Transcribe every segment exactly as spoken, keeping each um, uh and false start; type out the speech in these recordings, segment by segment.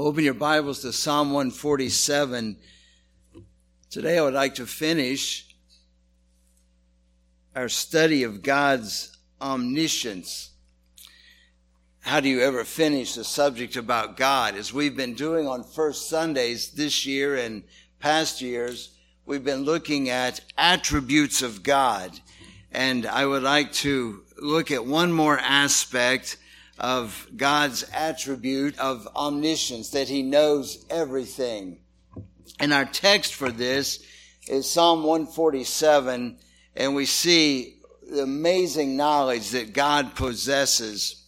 Open your Bibles to Psalm one forty-seven. Today I would like to finish our study of God's omniscience. How do you ever finish a subject about God? As we've been doing on First Sundays this year and past years, we've been looking at attributes of God. And I would like to look at one more aspect of God's attribute of omniscience, that he knows everything. And our text for this is Psalm one forty-seven, and we see the amazing knowledge that God possesses.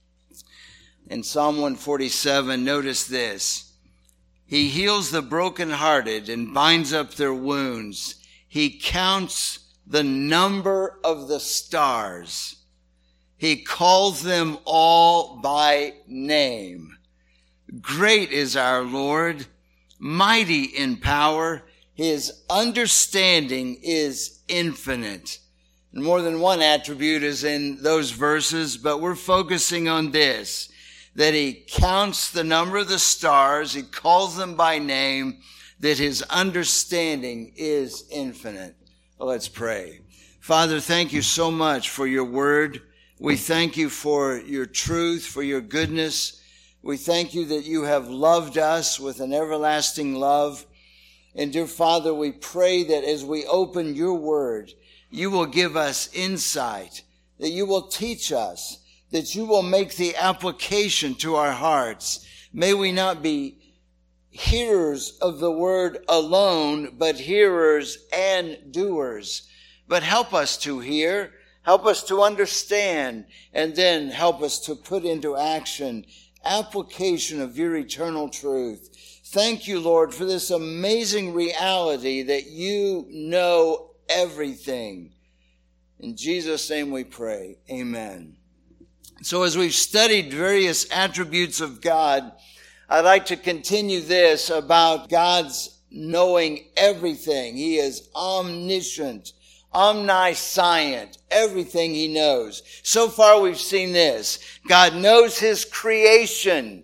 In Psalm one forty-seven, notice this: he heals the brokenhearted and binds up their wounds. He counts the number of the stars. He calls them all by name. Great is our Lord, mighty in power. His understanding is infinite. And more than one attribute is in those verses, but we're focusing on this, that he counts the number of the stars, he calls them by name, that his understanding is infinite. Well, let's pray. Father, thank you so much for your word. We thank you for your truth, for your goodness. We thank you that you have loved us with an everlasting love. And dear Father, we pray that as we open your word, you will give us insight, that you will teach us, that you will make the application to our hearts. May we not be hearers of the word alone, but hearers and doers. But help us to hear, help us to understand, and then help us to put into action application of your eternal truth. Thank you, Lord, for this amazing reality that you know everything. In Jesus' name we pray. Amen. So as we've studied various attributes of God, I'd like to continue this about God's knowing everything. He is omniscient, omniscient, everything he knows. So far we've seen this. God knows his creation.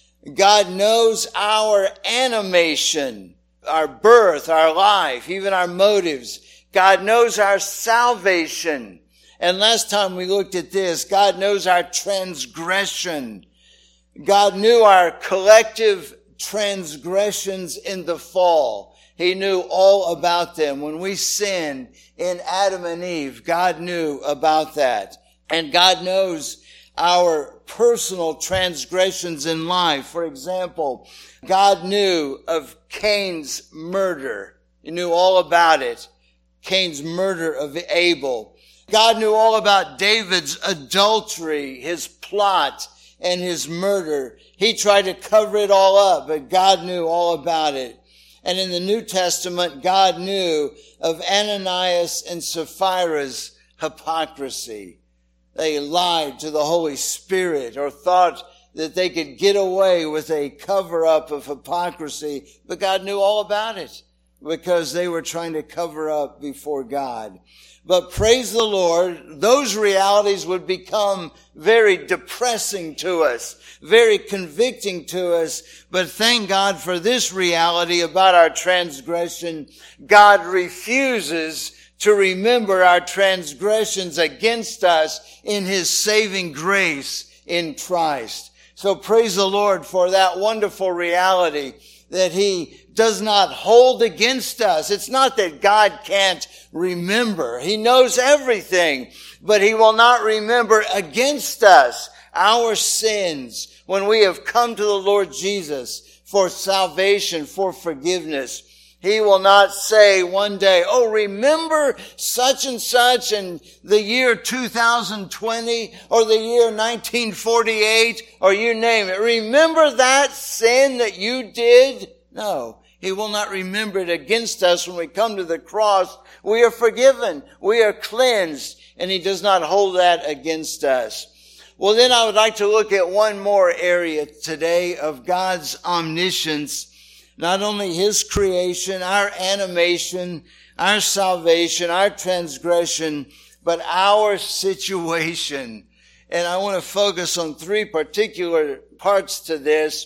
God knows our animation, our birth, our life, even our motives. God knows our salvation. And last time we looked at this, God knows our transgression. God knew our collective transgressions in the fall. He knew all about them. When we sinned in Adam and Eve, God knew about that. And God knows our personal transgressions in life. For example, God knew of Cain's murder. He knew all about it. Cain's murder of Abel. God knew all about David's adultery, his plot, and his murder. He tried to cover it all up, but God knew all about it. And in the New Testament, God knew of Ananias and Sapphira's hypocrisy. They lied to the Holy Spirit or thought that they could get away with a cover-up of hypocrisy, but God knew all about it because they were trying to cover up before God. But praise the Lord, those realities would become very depressing to us, very convicting to us. But thank God for this reality about our transgression. God refuses to remember our transgressions against us in his saving grace in Christ. So praise the Lord for that wonderful reality that he does not hold against us. It's not that God can't remember. He knows everything, but he will not remember against us our sins when we have come to the Lord Jesus for salvation, for forgiveness. He will not say one day, oh, remember such and such in the year two thousand twenty or the year nineteen forty-eight or you name it. Remember that sin that you did? No, he will not remember it against us when we come to the cross. We are forgiven. We are cleansed, and he does not hold that against us. Well, then I would like to look at one more area today of God's omniscience. Not only his creation, our animation, our salvation, our transgression, but our situation. And I want to focus on three particular parts to this.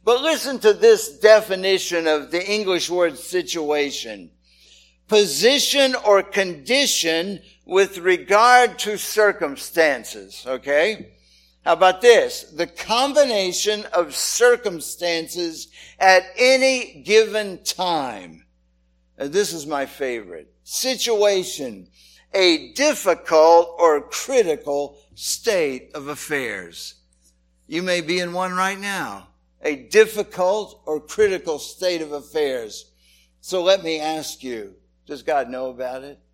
But listen to this definition of the English word situation. Position or condition with regard to circumstances, okay? How about this? The combination of circumstances at any given time. And this is my favorite. Situation, a difficult or critical state of affairs. You may be in one right now. A difficult or critical state of affairs. So let me ask you, does God know about it?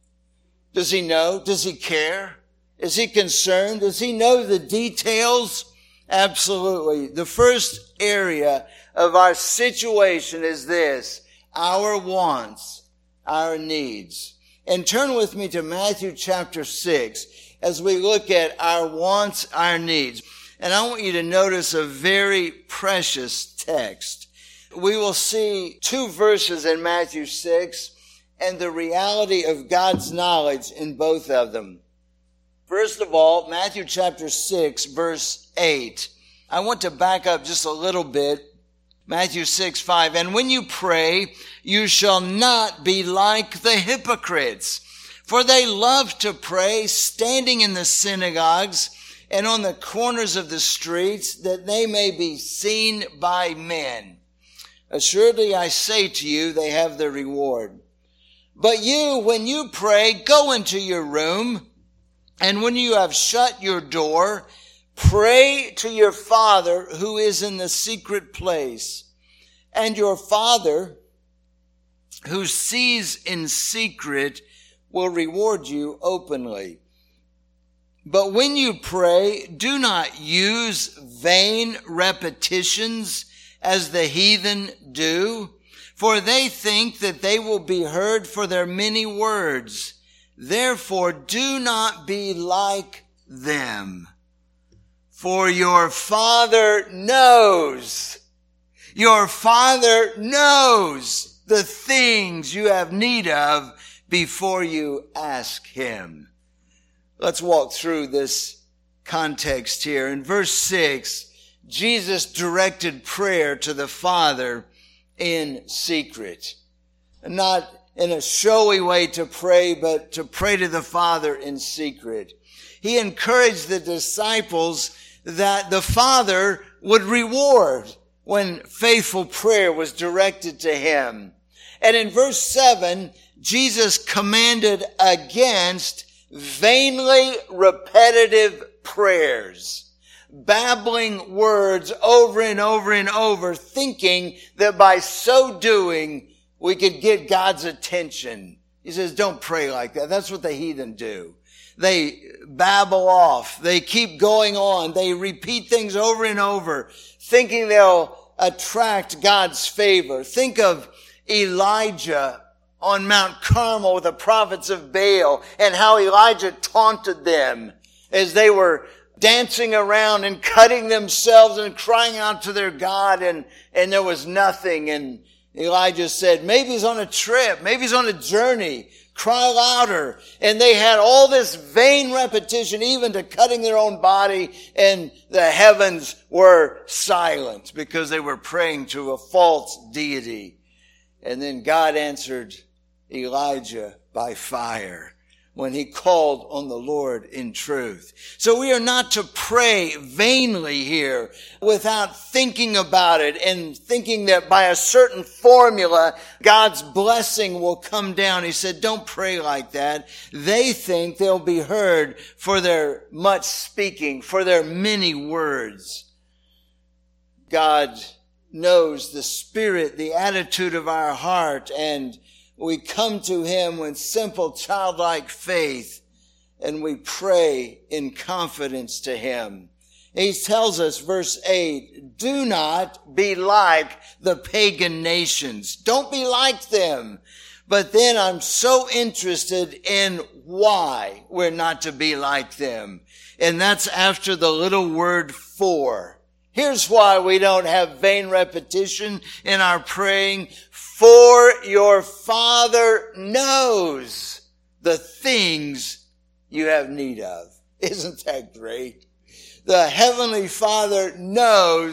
Does he know? Does he care? Is he concerned? Does he know the details? Absolutely. The first area of our situation is this: our wants, our needs. And turn with me to Matthew chapter six as we look at our wants, our needs. And I want you to notice a very precious text. We will see two verses in Matthew six and the reality of God's knowledge in both of them. First of all, Matthew chapter six, verse eight. I want to back up just a little bit. Matthew six, five. And when you pray, you shall not be like the hypocrites, for they love to pray standing in the synagogues and on the corners of the streets, that they may be seen by men. Assuredly, I say to you, they have their reward. But you, when you pray, go into your room, and when you have shut your door, pray to your Father who is in the secret place. And your Father who sees in secret will reward you openly. But when you pray, do not use vain repetitions as the heathen do, for they think that they will be heard for their many words. Therefore, do not be like them. For your Father knows, your Father knows the things you have need of before you ask him. Let's walk through this context here. In verse six, Jesus directed prayer to the Father in secret. Not in a showy way to pray, but to pray to the Father in secret. He encouraged the disciples that the Father would reward when faithful prayer was directed to him. And in verse seven, Jesus commanded against vainly repetitive prayers, babbling words over and over and over, thinking that by so doing we could get God's attention. He says, don't pray like that. That's what the heathen do. They babble off. They keep going on. They repeat things over and over, thinking they'll attract God's favor. Think of Elijah on Mount Carmel with the prophets of Baal, and how Elijah taunted them as they were dancing around and cutting themselves and crying out to their God, and, and there was nothing. And Elijah said, maybe he's on a trip, maybe he's on a journey, cry louder. And they had all this vain repetition, even to cutting their own body, and the heavens were silent because they were praying to a false deity. And then God answered Elijah by fire when he called on the Lord in truth. So we are not to pray vainly here without thinking about it and thinking that by a certain formula, God's blessing will come down. He said, don't pray like that. They think they'll be heard for their much speaking, for their many words. God knows the spirit, the attitude of our heart, and we come to him with simple childlike faith, and we pray in confidence to him. He tells us, verse eight, do not be like the pagan nations. Don't be like them. But then I'm so interested in why we're not to be like them. And that's after the little word for. Here's why we don't have vain repetition in our praying. For your Father knows the things you have need of. Isn't that great? The Heavenly Father knows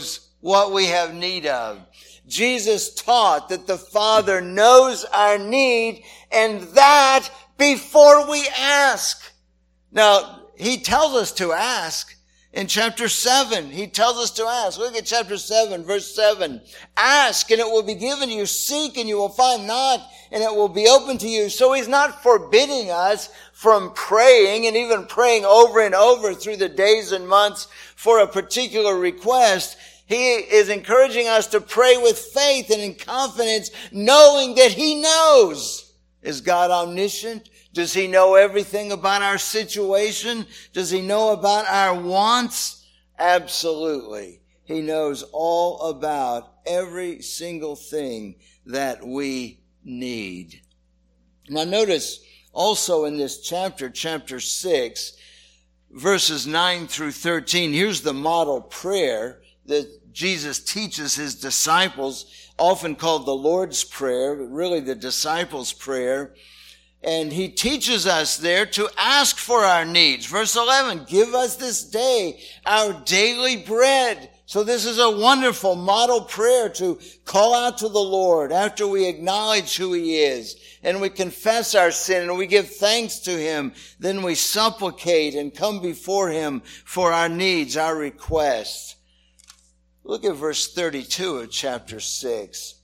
what we have need of. Jesus taught that the Father knows our need, and that before we ask. Now, he tells us to ask. In chapter seven, he tells us to ask. Look at chapter seven, verse seven. Ask, and it will be given to you. Seek, and you will find. Knock, and it will be open to you. So he's not forbidding us from praying, and even praying over and over through the days and months for a particular request. He is encouraging us to pray with faith and in confidence, knowing that he knows. Is God omniscient? Does he know everything about our situation? Does he know about our wants? Absolutely. He knows all about every single thing that we need. Now notice also in this chapter, chapter six, verses nine through thirteen, here's the model prayer that Jesus teaches his disciples, often called the Lord's Prayer, but really the disciples' prayer. And he teaches us there to ask for our needs. Verse eleven, give us this day our daily bread. So this is a wonderful model prayer to call out to the Lord after we acknowledge who he is and we confess our sin and we give thanks to him. Then we supplicate and come before him for our needs, our requests. Look at verse thirty-two of chapter six.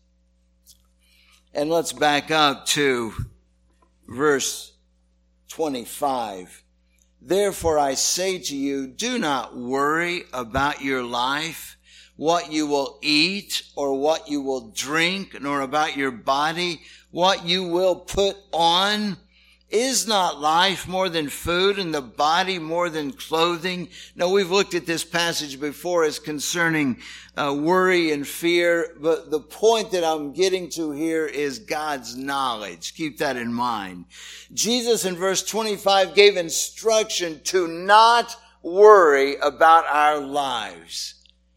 And let's back up to verse twenty-five. Therefore I say to you, do not worry about your life, what you will eat or what you will drink, nor about your body, what you will put on. Is not life more than food and the body more than clothing? Now, we've looked at this passage before as concerning uh, worry and fear, but the point that I'm getting to here is God's knowledge. Keep that in mind. Jesus in verse twenty-five gave instruction to not worry about our lives.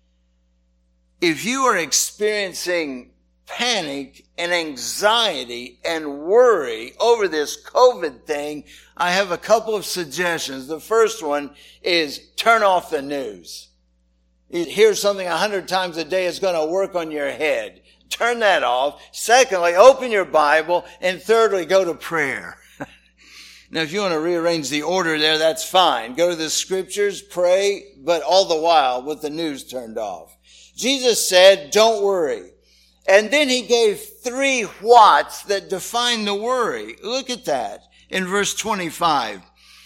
If you are experiencing panic and anxiety and worry over this COVID thing, I have a couple of suggestions. The first one is turn off the news. You hear something a hundred times a day is going to work on your head. Turn that off. Secondly, open your Bible. And thirdly, go to prayer. Now, if you want to rearrange the order there, that's fine. Go to the scriptures, pray, but all the while with the news turned off. Jesus said, don't worry. And then he gave three whats that define the worry. Look at that in verse twenty-five.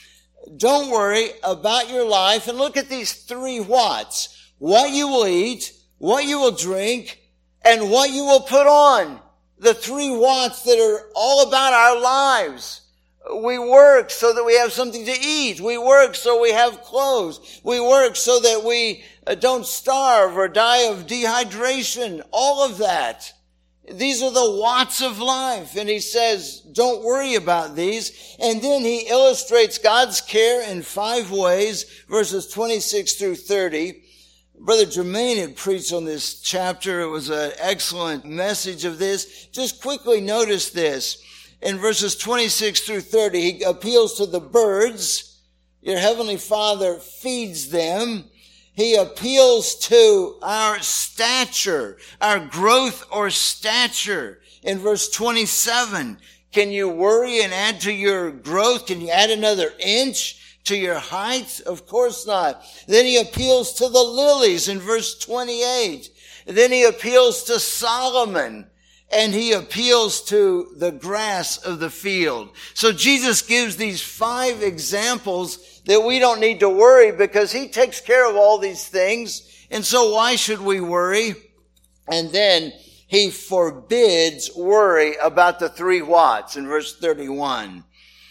Don't worry about your life. And look at these three whats. What you will eat, what you will drink, and what you will put on. The three whats that are all about our lives. We work so that we have something to eat. We work so we have clothes. We work so that we don't starve or die of dehydration. All of that. These are the whats of life. And he says, don't worry about these. And then he illustrates God's care in five ways, verses twenty-six through thirty. Brother Jermaine had preached on this chapter. It was an excellent message of this. Just quickly notice this. In verses twenty-six through thirty, he appeals to the birds. Your heavenly Father feeds them. He appeals to our stature, our growth or stature. In verse twenty-seven, can you worry and add to your growth? Can you add another inch to your height? Of course not. Then he appeals to the lilies in verse twenty-eight. Then he appeals to Solomon. And he appeals to the grass of the field. So Jesus gives these five examples that we don't need to worry because he takes care of all these things. And so why should we worry? And then he forbids worry about the three whats in verse thirty-one.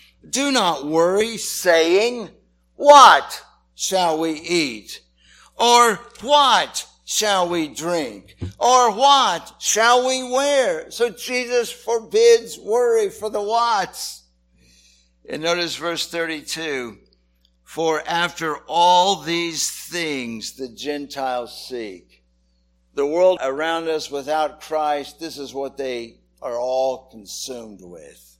Do not worry, saying, what shall we eat? Or what shall we drink? Or what shall we wear? So Jesus forbids worry for the whats. And notice verse thirty-two. For after all these things the Gentiles seek. The world around us without Christ, this is what they are all consumed with.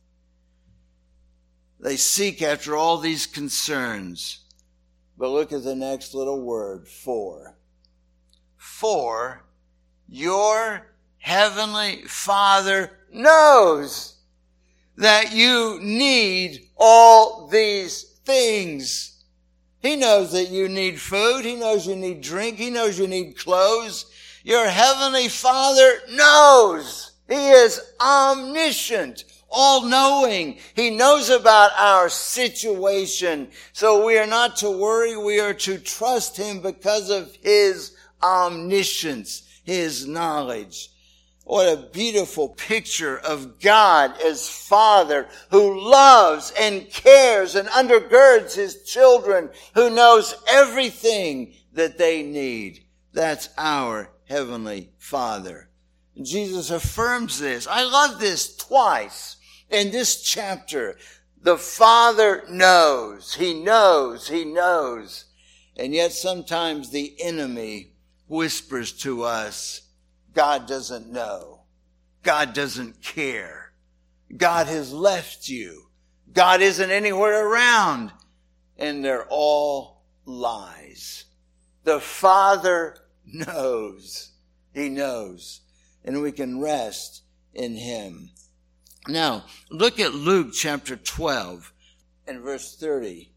They seek after all these concerns. But look at the next little word, for. for your heavenly Father knows that you need all these things. He knows that you need food. He knows you need drink. He knows you need clothes. Your heavenly Father knows. He is omniscient, all-knowing. He knows about our situation. So we are not to worry. We are to trust Him because of His omniscience, His knowledge. What a beautiful picture of God as Father who loves and cares and undergirds His children, who knows everything that they need. That's our Heavenly Father. And Jesus affirms this. I love this twice in this chapter. The Father knows. He knows. He knows. And yet sometimes the enemy whispers to us, God doesn't know. God doesn't care. God has left you. God isn't anywhere around. And they're all lies. The Father knows. He knows. And we can rest in Him. Now, look at Luke chapter twelve and verse thirty.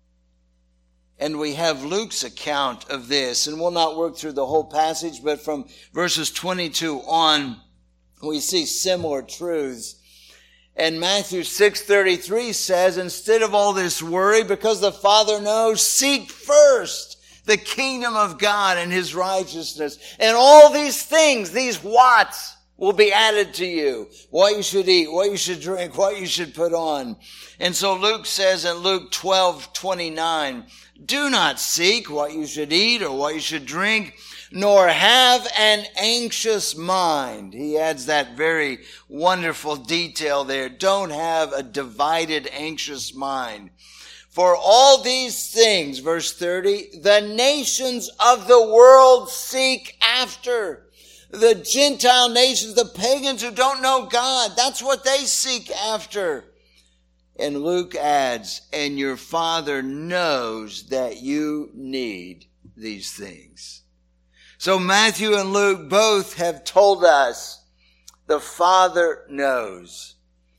And we have Luke's account of this, and we'll not work through the whole passage, but from verses twenty-two on, we see similar truths. And Matthew six thirty-three says, instead of all this worry, because the Father knows, seek first the kingdom of God and His righteousness. And all these things, these whats, will be added to you. What you should eat, what you should drink, what you should put on. And so Luke says in Luke twelve twenty-nine, do not seek what you should eat or what you should drink, nor have an anxious mind. He adds that very wonderful detail there. Don't have a divided, anxious mind. For all these things, verse thirty, the nations of the world seek after. The Gentile nations, the pagans who don't know God, that's what they seek after. And Luke adds, and your Father knows that you need these things. So Matthew and Luke both have told us the Father knows.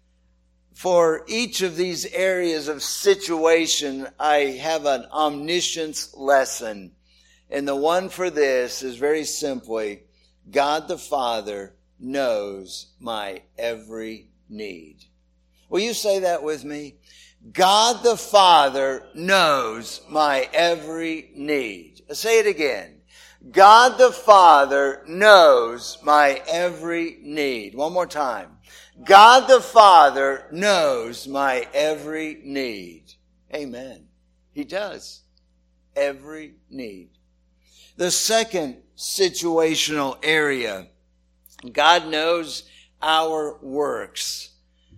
For each of these areas of situation, I have an omniscience lesson. And the one for this is very simply, God the Father knows my every need. Will you say that with me? God the Father knows my every need. Say it again. God the Father knows my every need. One more time. God the Father knows my every need. Amen. He does. Every need. The second situational area, God knows our works.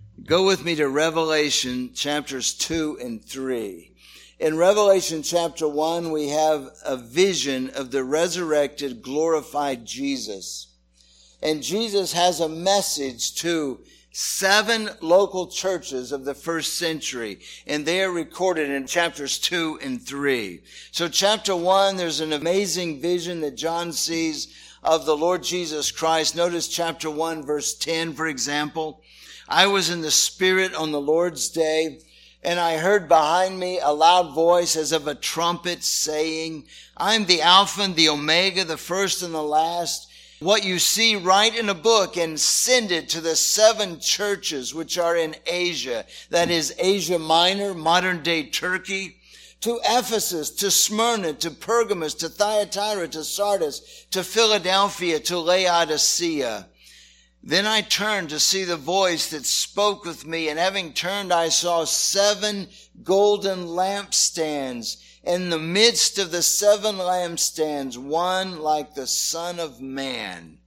Go with me to Revelation chapters two and three. In Revelation chapter one, we have a vision of the resurrected, glorified Jesus. And Jesus has a message to seven local churches of the first century. And they are recorded in chapters two and three. So chapter one, there's an amazing vision that John sees of the Lord Jesus Christ. Notice chapter one, verse ten, for example. I was in the Spirit on the Lord's day, and I heard behind me a loud voice as of a trumpet saying, I am the Alpha and the Omega, the first and the last. What you see, write in a book and send it to the seven churches which are in Asia. That is Asia Minor, modern day Turkey. To Ephesus, to Smyrna, to Pergamos, to Thyatira, to Sardis, to Philadelphia, to Laodicea. Then I turned to see the voice that spoke with me, and having turned, I saw seven golden lampstands. In the midst of the seven lampstands, one like the Son of Man,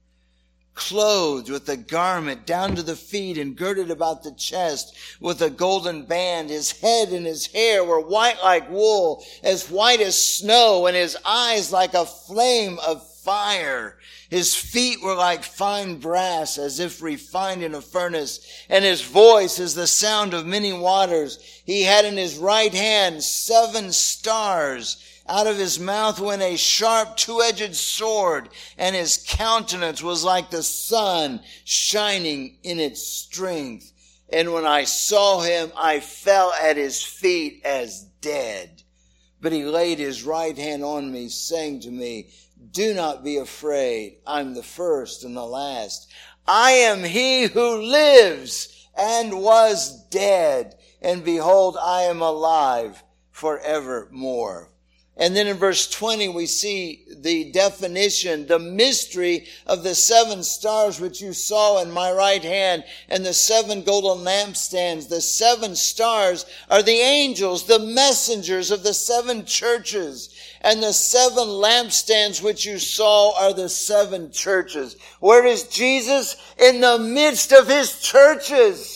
clothed with a garment down to the feet and girded about the chest with a golden band. His head and his hair were white like wool, as white as snow, and his eyes like a flame of fire. His feet were like fine brass, as if refined in a furnace, and his voice is the sound of many waters. He had in his right hand seven stars. Out of his mouth went a sharp two-edged sword, and his countenance was like the sun shining in its strength. And when I saw him, I fell at his feet as dead. But he laid his right hand on me, saying to me, do not be afraid. I'm the first and the last. I am he who lives and was dead. And behold, I am alive forevermore. And then in verse twenty, we see the definition, the mystery of the seven stars which you saw in my right hand and the seven golden lampstands. The seven stars are the angels, the messengers of the seven churches. And the seven lampstands which you saw are the seven churches. Where is Jesus? In the midst of his churches.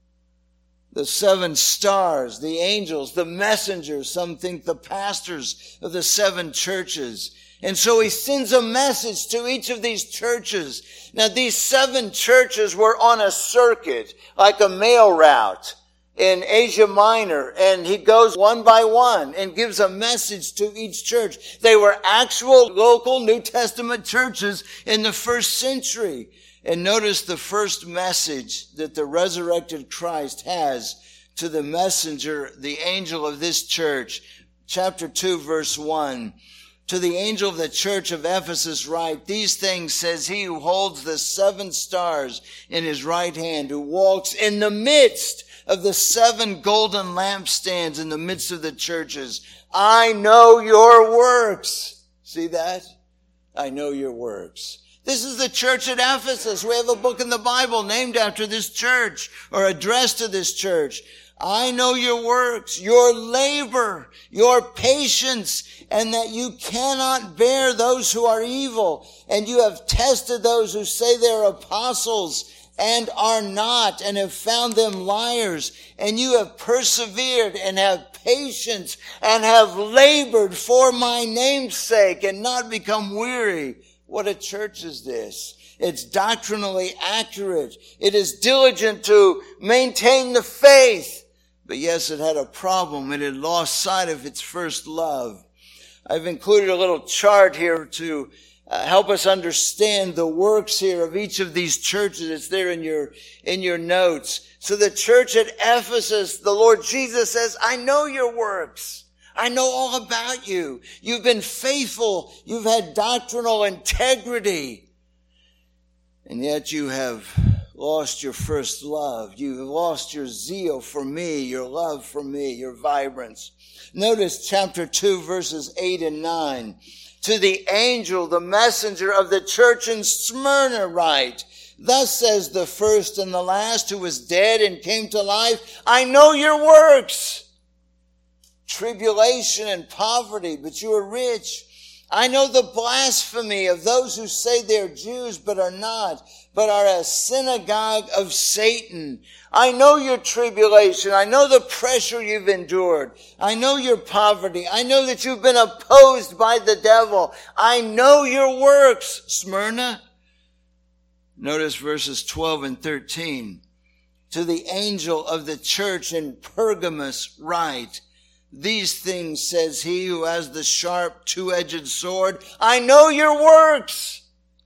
The seven stars, the angels, the messengers, some think the pastors of the seven churches. And so he sends a message to each of these churches. Now these seven churches were on a circuit, like a mail route in Asia Minor. And he goes one by one and gives a message to each church. They were actual local New Testament churches in the first century. And notice the first message that the resurrected Christ has to the messenger, the angel of this church. Chapter two, verse one. To the angel of the church of Ephesus write, these things says he who holds the seven stars in his right hand, who walks in the midst of the seven golden lampstands in the midst of the churches. I know your works. See that? I know your works. This is the church at Ephesus. We have a book in the Bible named after this church or addressed to this church. I know your works, your labor, your patience, and that you cannot bear those who are evil. And you have tested those who say they are apostles and are not, and have found them liars. And you have persevered and have patience and have labored for my name's sake and not become weary. What a church is this? It's doctrinally accurate. It is diligent to maintain the faith. But yes, it had a problem. It had lost sight of its first love. I've included a little chart here to uh, help us understand the works here of each of these churches. It's there in your, in your notes. So the church at Ephesus, the Lord Jesus says, I know your works. I know all about you. You've been faithful. You've had doctrinal integrity. And yet you have lost your first love. You have lost your zeal for me, your love for me, your vibrance. Notice chapter two, verses eight and nine. To the angel, the messenger of the church in Smyrna write, thus says the first and the last who was dead and came to life, I know your works. Tribulation and poverty, but you are rich. I know the blasphemy of those who say they're Jews but are not, but are a synagogue of Satan. I know your tribulation. I know the pressure you've endured. I know your poverty. I know that you've been opposed by the devil. I know your works, Smyrna. Notice verses twelve and thirteen. To the angel of the church in Pergamos write, these things says he who has the sharp two-edged sword. I know your works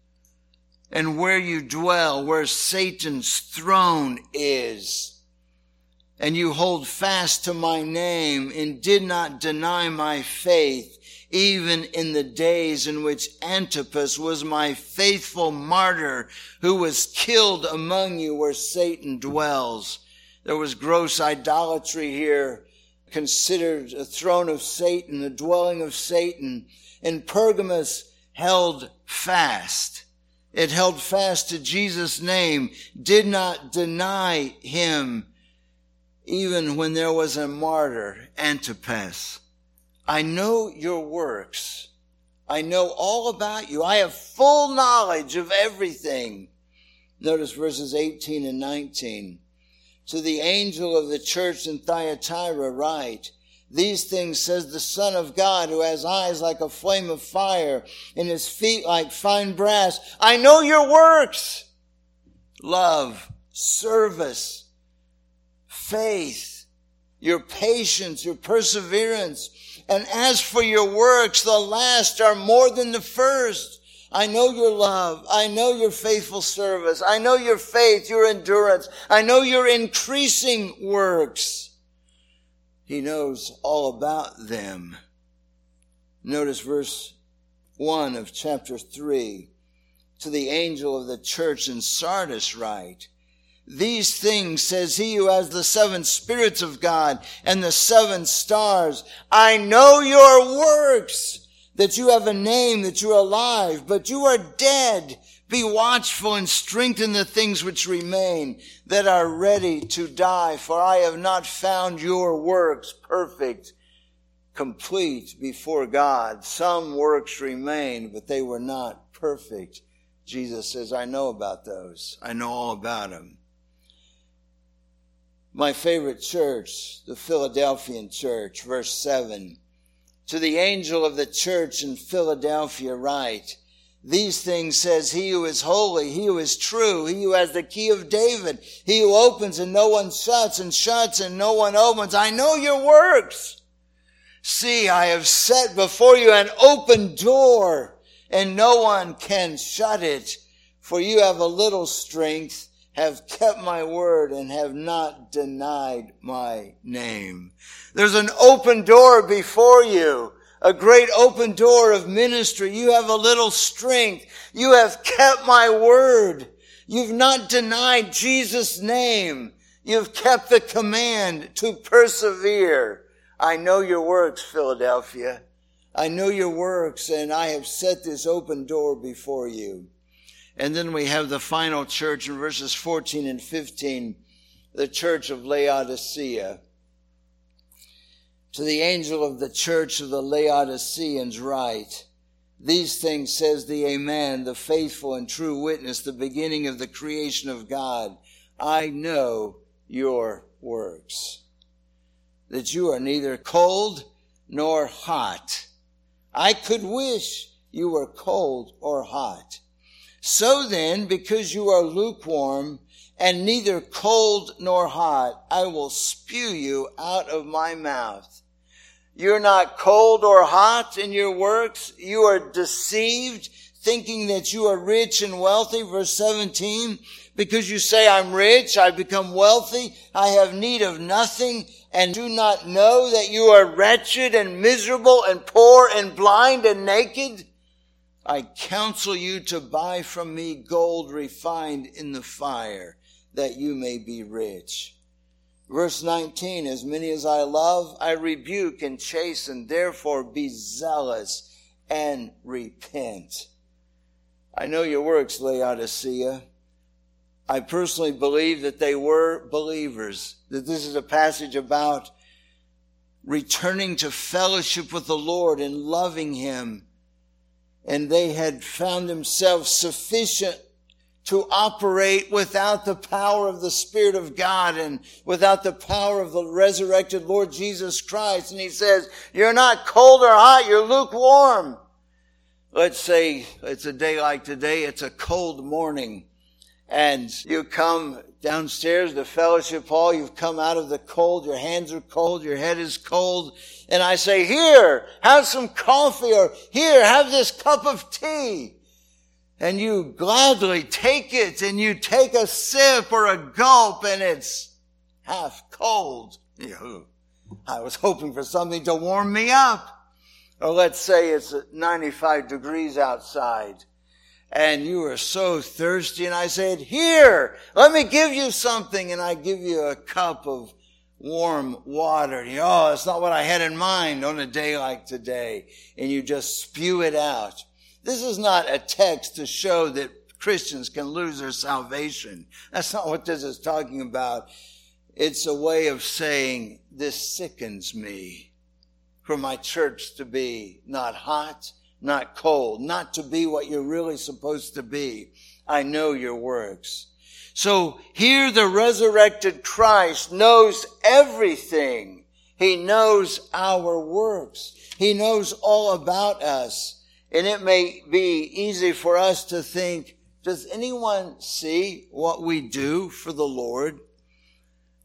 and where you dwell, where Satan's throne is. And you hold fast to my name and did not deny my faith, even in the days in which Antipas was my faithful martyr, who was killed among you where Satan dwells. There was gross idolatry here, considered a throne of Satan, a dwelling of Satan. And Pergamos held fast. It held fast to Jesus' name, did not deny him, even when there was a martyr, Antipas. I know your works. I know all about you. I have full knowledge of everything. Notice verses eighteen and nineteen. To the angel of the church in Thyatira write, these things says the Son of God, who has eyes like a flame of fire and his feet like fine brass. I know your works, love, service, faith, your patience, your perseverance, And as for your works, the last are more than the first. I know your love. I know your faithful service. I know your faith, your endurance. I know your increasing works. He knows all about them. Notice verse one of chapter three. To the angel of the church in Sardis write, these things says he who has the seven spirits of God and the seven stars. I know your works, that you have a name, that you are alive, but you are dead. Be watchful and strengthen the things which remain, that are ready to die. For I have not found your works perfect, complete before God. Some works remain, but they were not perfect. Jesus says, I know about those. I know all about them. My favorite church, the Philadelphian church, verse seven. To the angel of the church in Philadelphia write, these things says he who is holy, he who is true, he who has the key of David, he who opens and no one shuts, and shuts and no one opens. I know your works. See, I have set before you an open door, and no one can shut it. For you have a little strength, have kept my word, and have not denied my name. There's an open door before you, a great open door of ministry. You have a little strength. You have kept my word. You've not denied Jesus' name. You've kept the command to persevere. I know your works, Philadelphia. I know your works, and I have set this open door before you. And then we have the final church in verses fourteen and fifteen, the church of Laodicea. To the angel of the church of the Laodiceans write, these things says the Amen, the faithful and true witness, the beginning of the creation of God. I know your works, that you are neither cold nor hot. I could wish you were cold or hot. So then, because you are lukewarm and neither cold nor hot, I will spew you out of my mouth. You're not cold or hot in your works. You are deceived, thinking that you are rich and wealthy. Verse seventeen, because you say, I'm rich, I become wealthy, I have need of nothing, and do not know that you are wretched and miserable and poor and blind and naked. I counsel you to buy from me gold refined in the fire, that you may be rich. Verse nineteen, as many as I love, I rebuke and chasten, therefore be zealous and repent. I know your works, Laodicea. I personally believe that they were believers, that this is a passage about returning to fellowship with the Lord and loving him. And they had found themselves sufficient to operate without the power of the Spirit of God and without the power of the resurrected Lord Jesus Christ. And he says, you're not cold or hot, you're lukewarm. Let's say it's a day like today, it's a cold morning, and you come downstairs to fellowship hall, you've come out of the cold, your hands are cold, your head is cold, and I say, here, have some coffee, or here, have this cup of tea. And you gladly take it, and you take a sip or a gulp, and it's half cold. You know, I was hoping for something to warm me up. Or let's say it's ninety-five degrees outside, and you are so thirsty, and I said, here, let me give you something, and I give you a cup of warm water. And you, oh, that's not what I had in mind on a day like today. And you just spew it out. This is not a text to show that Christians can lose their salvation. That's not what this is talking about. It's a way of saying, this sickens me. For my church to be not hot, not cold, not to be what you're really supposed to be. I know your works. So here the resurrected Christ knows everything. He knows our works. He knows all about us. And it may be easy for us to think, does anyone see what we do for the Lord?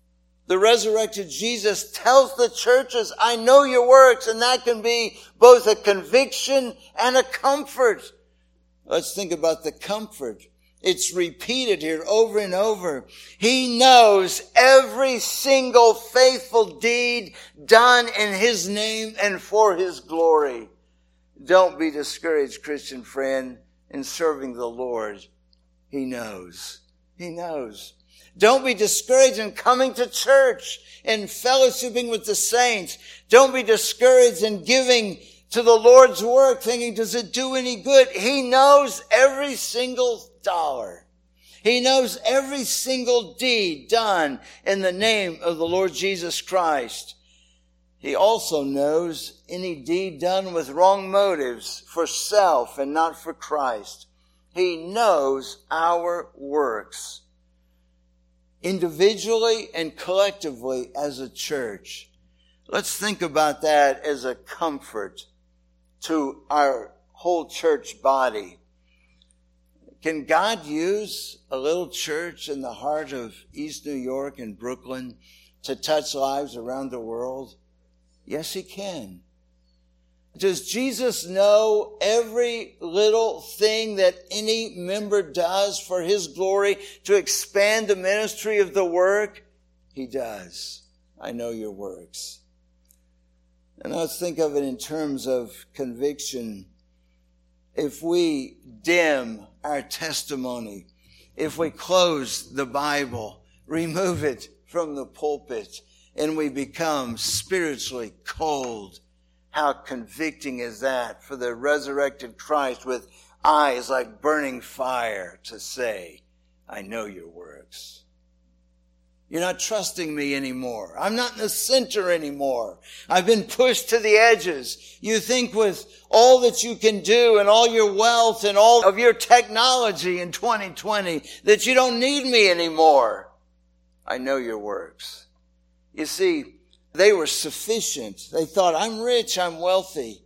The resurrected Jesus tells the churches, I know your works, and that can be both a conviction and a comfort. Let's think about the comfort. It's repeated here over and over. He knows every single faithful deed done in his name and for his glory. Don't be discouraged, Christian friend, in serving the Lord. He knows. He knows. Don't be discouraged in coming to church and fellowshipping with the saints. Don't be discouraged in giving to the Lord's work, thinking, does it do any good? He knows every single dollar. He knows every single deed done in the name of the Lord Jesus Christ. He also knows any deed done with wrong motives for self and not for Christ. He knows our works, individually and collectively as a church. Let's think about that as a comfort to our whole church body. Can God use a little church in the heart of East New York and Brooklyn to touch lives around the world? Yes, he can. Does Jesus know every little thing that any member does for his glory to expand the ministry of the work? He does. I know your works. And let's think of it in terms of conviction. If we dim our testimony, if we close the Bible, remove it from the pulpit, and we become spiritually cold, how convicting is that for the resurrected Christ with eyes like burning fire to say, I know your works. You're not trusting me anymore. I'm not in the center anymore. I've been pushed to the edges. You think with all that you can do and all your wealth and all of your technology in twenty twenty that you don't need me anymore. I know your works. You see, they were sufficient. They thought, I'm rich, I'm wealthy.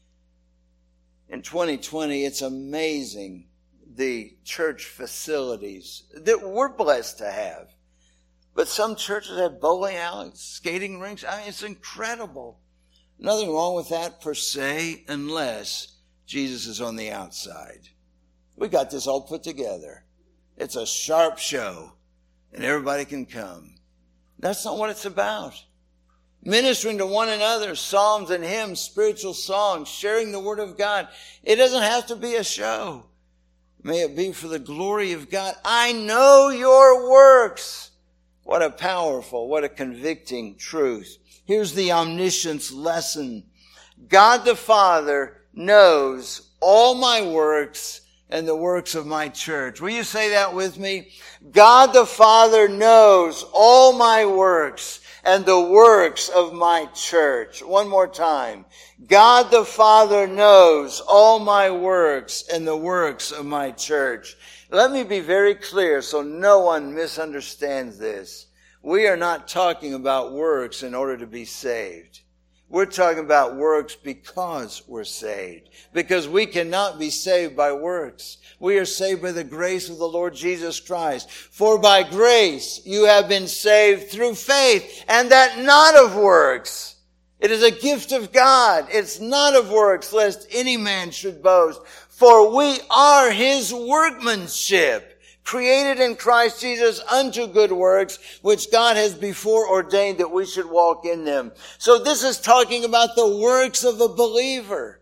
In twenty twenty, it's amazing the church facilities that we're blessed to have. But some churches have bowling alleys, skating rinks. I mean, it's incredible. Nothing wrong with that per se, unless Jesus is on the outside. We got this all put together. It's a sharp show, and everybody can come. That's not what it's about. Ministering to one another, psalms and hymns, spiritual songs, sharing the word of God. It doesn't have to be a show. May it be for the glory of God. I know your works. What a powerful, what a convicting truth. Here's the omniscience lesson. God the Father knows all my works and the works of my church. Will you say that with me? God the Father knows all my works and the works of my church. One more time. God the Father knows all my works and the works of my church. Let me be very clear so no one misunderstands this. We are not talking about works in order to be saved. We're talking about works because we're saved. Because we cannot be saved by works. We are saved by the grace of the Lord Jesus Christ. For by grace you have been saved through faith, and that not of works. It is a gift of God. It's not of works, lest any man should boast. For we are his workmanship, created in Christ Jesus unto good works, which God has before ordained that we should walk in them. So this is talking about the works of a believer.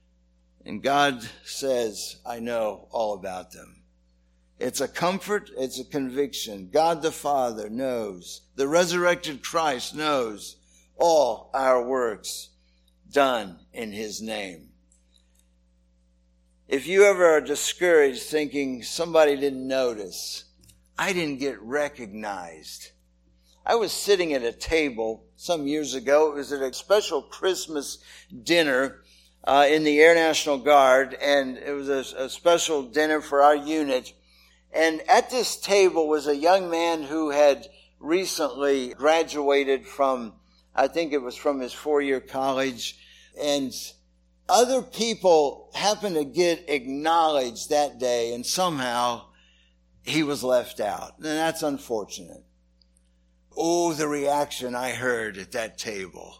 And God says, I know all about them. It's a comfort, it's a conviction. God the Father knows, the resurrected Christ knows all our works done in his name. If you ever are discouraged thinking somebody didn't notice, I didn't get recognized. I was sitting at a table some years ago. It was at a special Christmas dinner uh, in the Air National Guard, and it was a, a special dinner for our unit. And at this table was a young man who had recently graduated from, I think it was from his four-year college, and other people happened to get acknowledged that day, and somehow he was left out. And that's unfortunate. Oh, the reaction I heard at that table.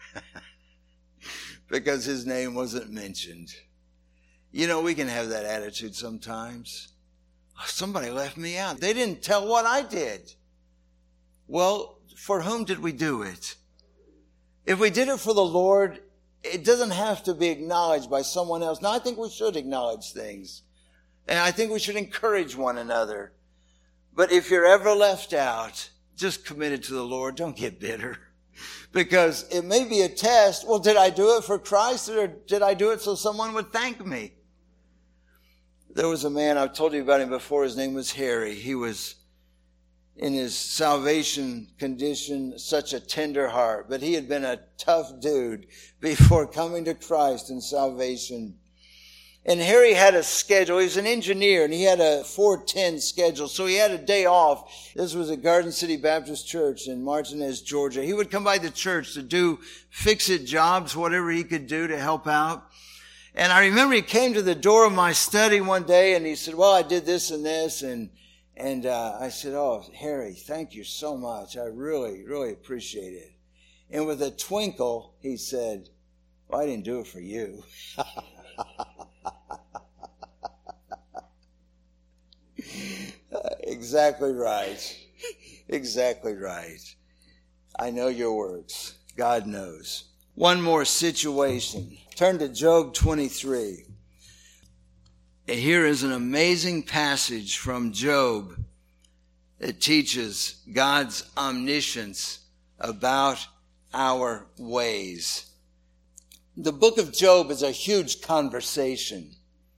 Because his name wasn't mentioned. You know, we can have that attitude sometimes. Oh, somebody left me out. They didn't tell what I did. Well, for whom did we do it? If we did it for the Lord, it doesn't have to be acknowledged by someone else. Now, I think we should acknowledge things. And I think we should encourage one another. But if you're ever left out, just commit it to the Lord. Don't get bitter. Because it may be a test. Well, did I do it for Christ, or did I do it so someone would thank me? There was a man, I've told you about him before. His name was Harry. He was in his salvation condition, such a tender heart. But he had been a tough dude before coming to Christ in salvation. And Harry had a schedule. He was an engineer, and he had a four ten schedule. So he had a day off. This was at Garden City Baptist Church in Martinez, Georgia. He would come by the church to do fix-it jobs, whatever he could do to help out. And I remember he came to the door of my study one day, and he said, well, I did this and this. And and uh, I said, oh, Harry, thank you so much. I really, really appreciate it. And with a twinkle, he said, well, I didn't do it for you. Exactly right. Exactly right. I know your works. God knows. One more situation. Turn to Job twenty-three. And here is an amazing passage from Job that teaches God's omniscience about our ways. The book of Job is a huge conversation.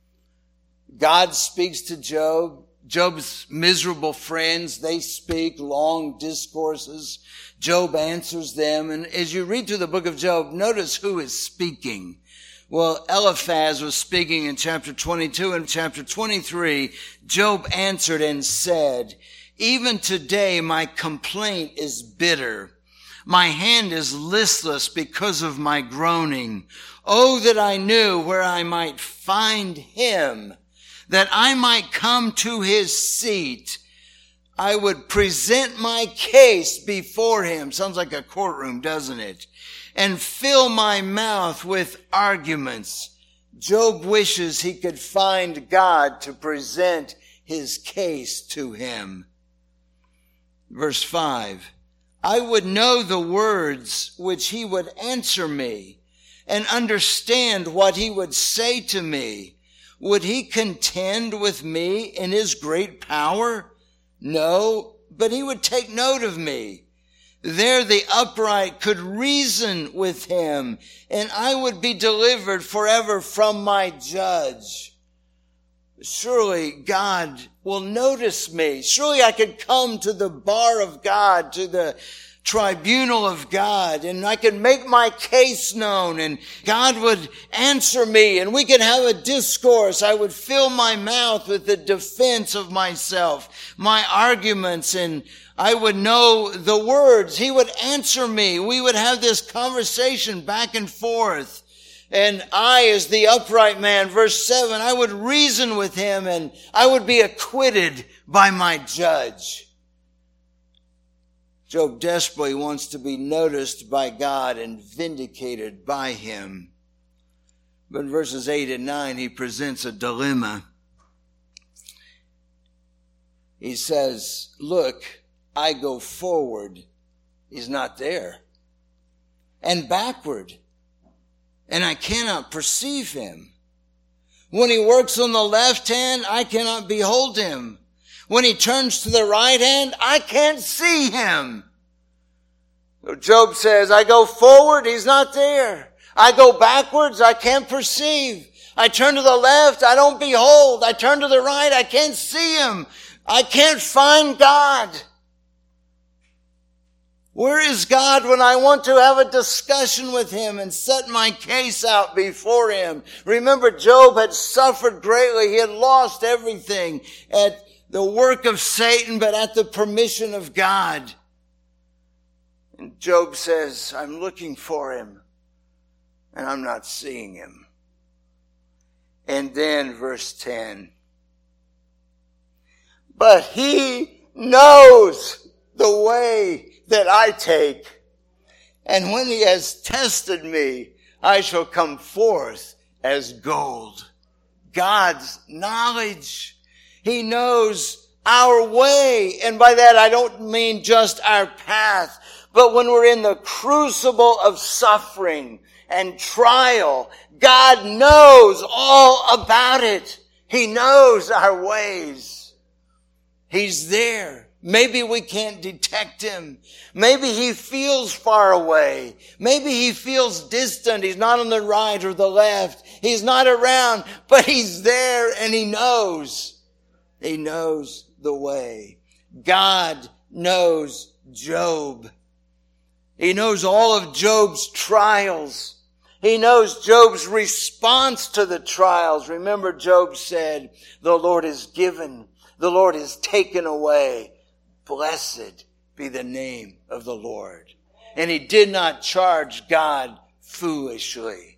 God speaks to Job. Job's miserable friends, they speak long discourses. Job answers them. And as you read through the book of Job, notice who is speaking. Well, Eliphaz was speaking in chapter twenty-two. And chapter twenty-three, Job answered and said, even today my complaint is bitter. My hand is listless because of my groaning. Oh, that I knew where I might find him, that I might come to his seat. I would present my case before him. Sounds like a courtroom, doesn't it? And fill my mouth with arguments. Job wishes he could find God to present his case to him. Verse five. I would know the words which he would answer me, and understand what he would say to me. Would he contend with me in his great power? No, but he would take note of me. There the upright could reason with him, and I would be delivered forever from my judge. Surely God will notice me. Surely I could come to the bar of God, to the tribunal of God, and I could make my case known, and God would answer me, and we could have a discourse. I would fill my mouth with the defense of myself, my arguments, and I would know the words. He would answer me. We would have this conversation back and forth. And I, as the upright man, verse seven, I would reason with him, and I would be acquitted by my judge. Job desperately wants to be noticed by God and vindicated by him. But in verses eight and nine, he presents a dilemma. He says, look, I go forward. He's not there. And backward. And I cannot perceive him. When he works on the left hand, I cannot behold him. When he turns to the right hand, I can't see him. So Job says, I go forward, he's not there. I go backwards, I can't perceive. I turn to the left, I don't behold. I turn to the right, I can't see him. I can't find God. Where is God when I want to have a discussion with him and set my case out before him? Remember, Job had suffered greatly. He had lost everything at the work of Satan, but at the permission of God. And Job says, I'm looking for him, and I'm not seeing him. And then verse ten. But he knows the way that I take. And when he has tested me, I shall come forth as gold. God's knowledge. He knows our way. And by that, I don't mean just our path, but when we're in the crucible of suffering and trial, God knows all about it. He knows our ways. He's there. Maybe we can't detect him. Maybe he feels far away. Maybe he feels distant. He's not on the right or the left. He's not around, but he's there and he knows. He knows the way. God knows Job. He knows all of Job's trials. He knows Job's response to the trials. Remember, Job said, the Lord is given, the Lord is taken away. Blessed be the name of the Lord. And he did not charge God foolishly.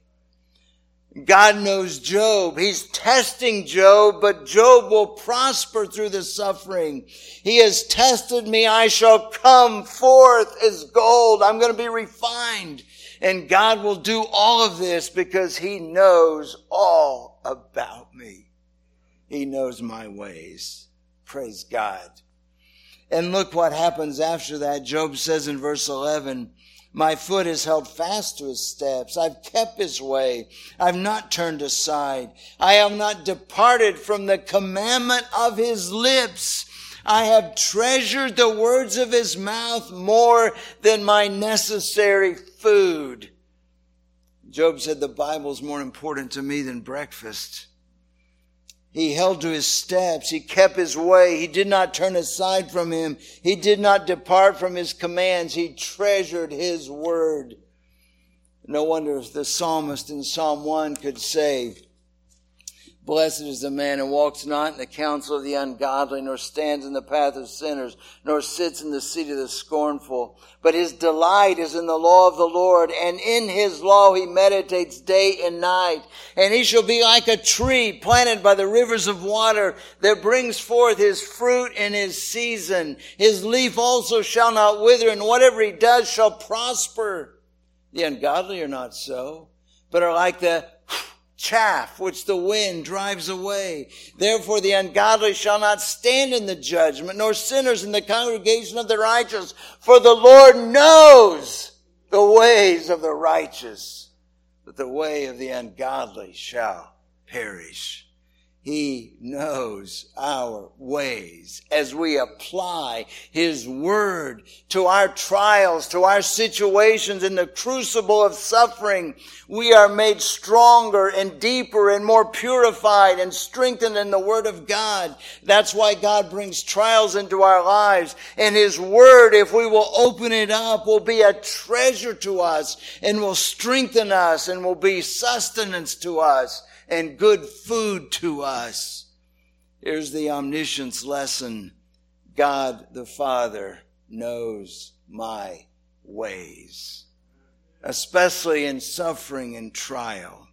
God knows Job. He's testing Job, but Job will prosper through the suffering. He has tested me. I shall come forth as gold. I'm going to be refined. And God will do all of this because he knows all about me. He knows my ways. Praise God. And look what happens after that. Job says in verse eleven, my foot is held fast to his steps. I've kept his way. I've not turned aside. I have not departed from the commandment of his lips. I have treasured the words of his mouth more than my necessary food. Job said the Bible is more important to me than breakfast. He held to his steps. He kept his way. He did not turn aside from him. He did not depart from his commands. He treasured his word. No wonder if the psalmist in Psalm one could say, blessed is the man who walks not in the counsel of the ungodly, nor stands in the path of sinners, nor sits in the seat of the scornful. But his delight is in the law of the Lord, and in his law he meditates day and night. And he shall be like a tree planted by the rivers of water that brings forth his fruit in his season. His leaf also shall not wither, and whatever he does shall prosper. The ungodly are not so, but are like the chaff which the wind drives away. Therefore the ungodly shall not stand in the judgment, nor sinners in the congregation of the righteous. For the Lord knows the ways of the righteous, but the way of the ungodly shall perish. He knows our ways as we apply his word to our trials, to our situations in the crucible of suffering. We are made stronger and deeper and more purified and strengthened in the word of God. That's why God brings trials into our lives. And his word, if we will open it up, will be a treasure to us and will strengthen us and will be sustenance to us and good food to us. Here's the omniscience lesson. God the Father knows my ways, especially in suffering and trial.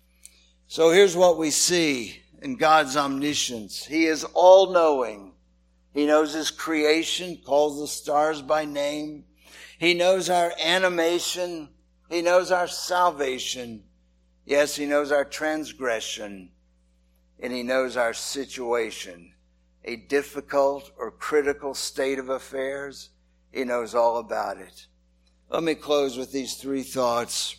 So here's what we see in God's omniscience. He is all-knowing. He knows his creation, calls the stars by name. He knows our animation. He knows our salvation. Yes, he knows our transgression, and he knows our situation, a difficult or critical state of affairs. He knows all about it. Let me close with these three thoughts.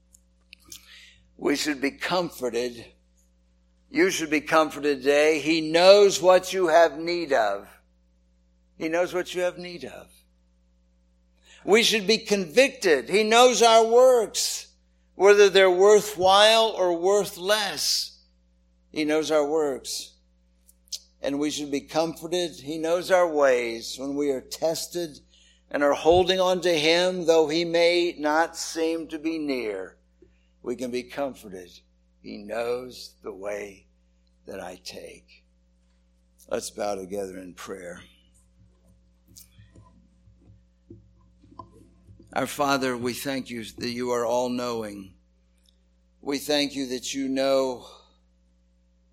We should be comforted. You should be comforted today. He knows what you have need of. He knows what you have need of. We should be convicted. He knows our works, whether they're worthwhile or worth less. He knows our works. And we should be comforted. He knows our ways when we are tested and are holding on to him, though he may not seem to be near. We can be comforted. He knows the way that I take. Let's bow together in prayer. Our Father, we thank you that you are all-knowing. We thank you that you know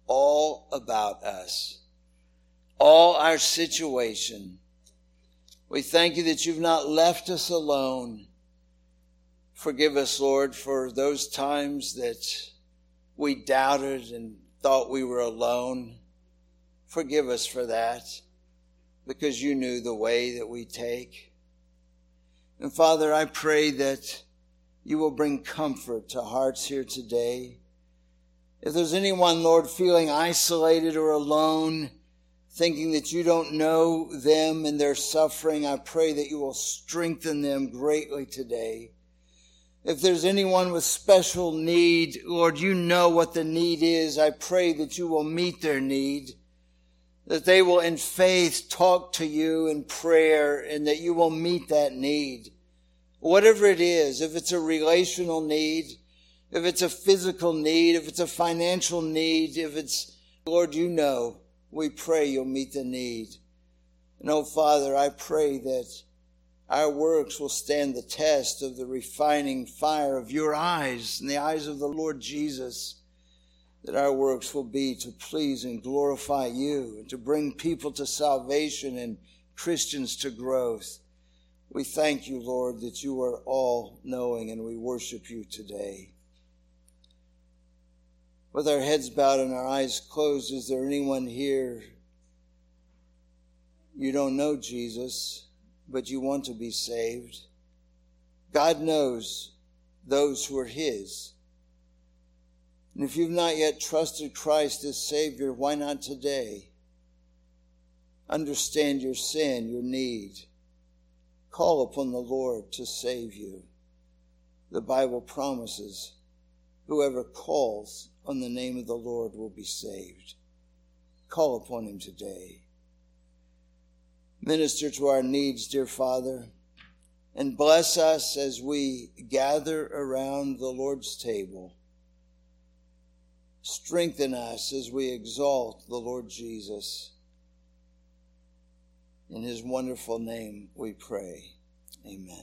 all about us, all our situation. We thank you that you've not left us alone. Forgive us, Lord, for those times that we doubted and thought we were alone. Forgive us for that, because you knew the way that we take. And Father, I pray that you will bring comfort to hearts here today. If there's anyone, Lord, feeling isolated or alone, thinking that you don't know them and their suffering, I pray that you will strengthen them greatly today. If there's anyone with special need, Lord, you know what the need is. I pray that you will meet their need, that they will in faith talk to you in prayer, and that you will meet that need. Whatever it is, if it's a relational need, if it's a physical need, if it's a financial need, if it's, Lord, you know, we pray you'll meet the need. And oh, Father, I pray that our works will stand the test of the refining fire of your eyes and the eyes of the Lord Jesus, that our works will be to please and glorify you and to bring people to salvation and Christians to growth. We thank you, Lord, that you are all-knowing, and we worship you today. With our heads bowed and our eyes closed, is there anyone here, you don't know Jesus, but you want to be saved? God knows those who are his. And if you've not yet trusted Christ as Savior, why not today? Understand your sin, your need. Call upon the Lord to save you. The Bible promises whoever calls on the name of the Lord will be saved. Call upon him today. Minister to our needs, dear Father, and bless us as we gather around the Lord's table. Strengthen us as we exalt the Lord Jesus. In his wonderful name we pray. Amen.